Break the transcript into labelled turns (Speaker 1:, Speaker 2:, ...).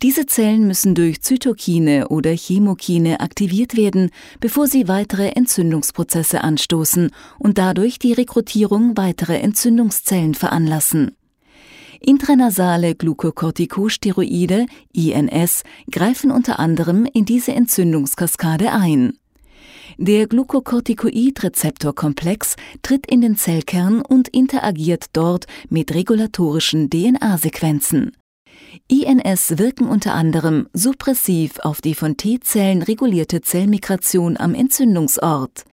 Speaker 1: Diese Zellen müssen durch Zytokine oder Chemokine aktiviert werden, bevor sie weitere Entzündungsprozesse anstoßen und dadurch die Rekrutierung weiterer Entzündungszellen veranlassen. Intranasale Glukokortikosteroide, INS, greifen unter anderem in diese Entzündungskaskade ein. Der Glukokortikoid-Rezeptorkomplex tritt in den Zellkern und interagiert dort mit regulatorischen DNA-Sequenzen. INS wirken unter anderem suppressiv auf die von T-Zellen regulierte Zellmigration am Entzündungsort.